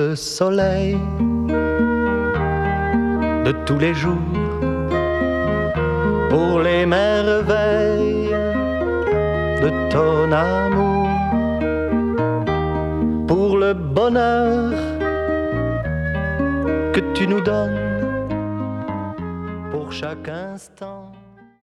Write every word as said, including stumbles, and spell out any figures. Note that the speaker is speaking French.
le soleil de tous les jours, pour les merveilles de ton amour, pour le bonheur que tu nous donnes pour chaque instant.